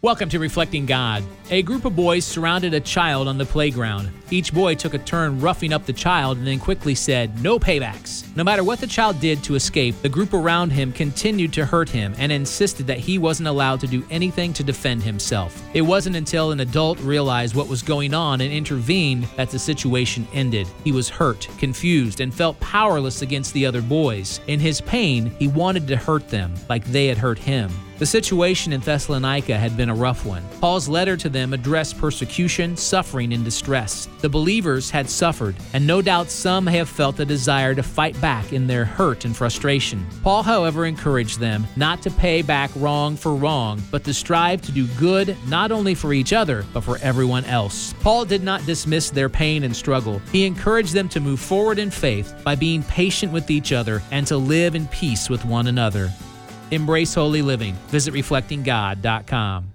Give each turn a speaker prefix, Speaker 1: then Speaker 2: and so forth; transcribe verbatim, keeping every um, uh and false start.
Speaker 1: Welcome to Reflecting God. A group of boys surrounded a child on the playground. Each boy took a turn roughing up the child and then quickly said, "No paybacks." No matter what the child did to escape, the group around him continued to hurt him and insisted that he wasn't allowed to do anything to defend himself. It wasn't until an adult realized what was going on and intervened that the situation ended. He was hurt, confused, and felt powerless against the other boys. In his pain, he wanted to hurt them like they had hurt him. The situation in Thessalonica had been a rough one. Paul's letter to them addressed persecution, suffering, and distress. The believers had suffered, and no doubt some have felt the desire to fight back in their hurt and frustration. Paul, however, encouraged them not to pay back wrong for wrong, but to strive to do good not only for each other, but for everyone else. Paul did not dismiss their pain and struggle. He encouraged them to move forward in faith by being patient with each other and to live in peace with one another. Embrace holy living. Visit reflecting god dot com.